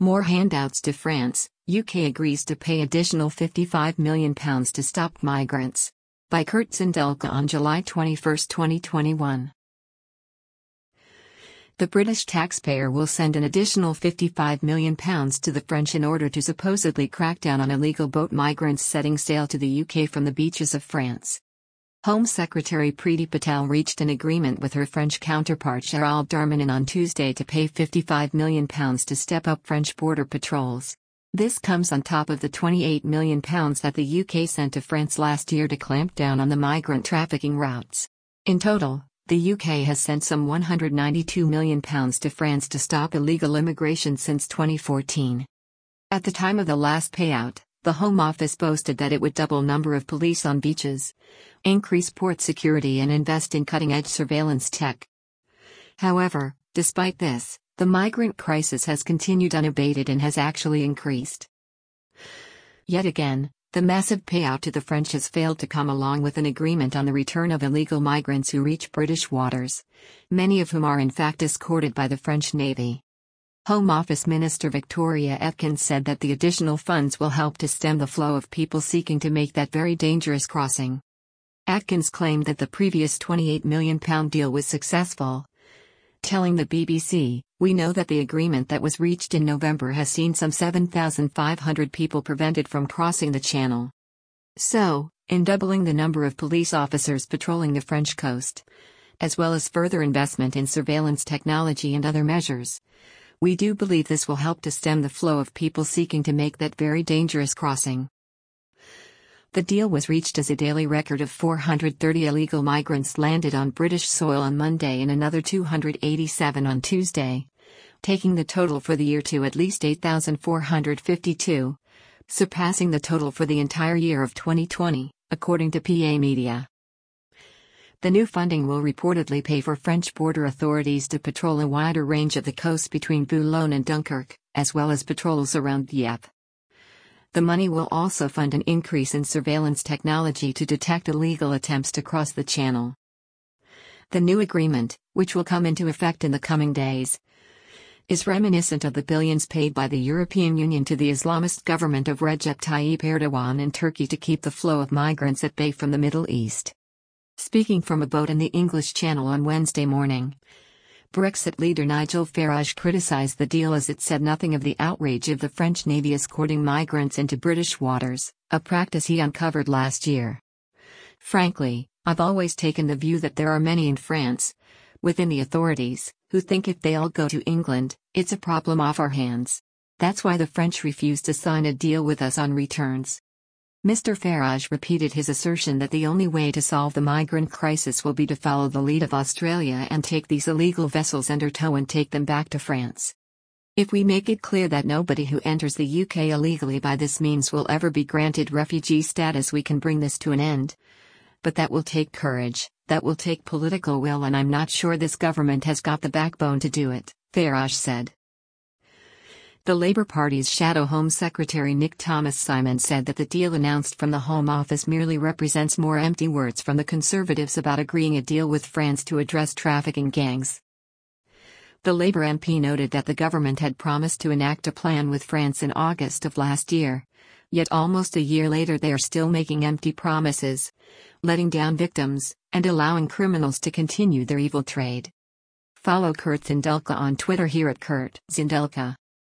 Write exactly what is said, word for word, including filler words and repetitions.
More handouts to France. U K agrees to pay additional fifty-five million pounds to stop migrants. By Kurt Zindelka on July twenty-first, twenty twenty-one. The British taxpayer will send an additional fifty-five million pounds to the French in order to supposedly crack down on illegal boat migrants setting sail to the U K from the beaches of France. Home Secretary Priti Patel reached an agreement with her French counterpart Gérald Darmanin on Tuesday to pay fifty-five million pounds to step up French border patrols. This comes on top of the twenty-eight million pounds that the U K sent to France last year to clamp down on the migrant trafficking routes. In total, the U K has sent some one hundred ninety-two million pounds to France to stop illegal immigration since twenty fourteen. At the time of the last payout, the Home Office boasted that it would double number of police on beaches, increase port security and invest in cutting-edge surveillance tech. However, despite this, the migrant crisis has continued unabated and has actually increased. Yet again, the massive payout to the French has failed to come along with an agreement on the return of illegal migrants who reach British waters, many of whom are in fact escorted by the French Navy. Home Office Minister Victoria Atkins said that the additional funds will help to stem the flow of people seeking to make that very dangerous crossing. Atkins claimed that the previous twenty-eight million pound deal was successful, telling the B B C, "We know that the agreement that was reached in November has seen some seven thousand five hundred people prevented from crossing the channel. So, in doubling the number of police officers patrolling the French coast, as well as further investment in surveillance technology and other measures, we do believe this will help to stem the flow of people seeking to make that very dangerous crossing." The deal was reached as a daily record of four hundred thirty illegal migrants landed on British soil on Monday and another two hundred eighty-seven on Tuesday, taking the total for the year to at least eight thousand four hundred fifty-two, surpassing the total for the entire year of twenty twenty, according to P A Media. The new funding will reportedly pay for French border authorities to patrol a wider range of the coast between Boulogne and Dunkirk, as well as patrols around Dieppe. The money will also fund an increase in surveillance technology to detect illegal attempts to cross the channel. The new agreement, which will come into effect in the coming days, is reminiscent of the billions paid by the European Union to the Islamist government of Recep Tayyip Erdogan in Turkey to keep the flow of migrants at bay from the Middle East. Speaking from a boat in the English Channel on Wednesday morning, Brexit leader Nigel Farage criticized the deal as it said nothing of the outrage of the French Navy escorting migrants into British waters, a practice he uncovered last year. "Frankly, I've always taken the view that there are many in France, within the authorities, who think if they all go to England, it's a problem off our hands. That's why the French refused to sign a deal with us on returns." Mister Farage repeated his assertion that the only way to solve the migrant crisis will be to follow the lead of Australia and take these illegal vessels under tow and take them back to France. "If we make it clear that nobody who enters the U K illegally by this means will ever be granted refugee status, we can bring this to an end. But that will take courage, that will take political will, and I'm not sure this government has got the backbone to do it," Farage said. The Labour Party's Shadow Home Secretary Nick Thomas-Simon said that the deal announced from the Home Office merely represents more empty words from the Conservatives about agreeing a deal with France to address trafficking gangs. The Labour M P noted that the government had promised to enact a plan with France in August of last year, yet almost a year later they are still making empty promises, letting down victims, and allowing criminals to continue their evil trade. Follow Kurt Zindelka on Twitter here at Kurt Zindelka.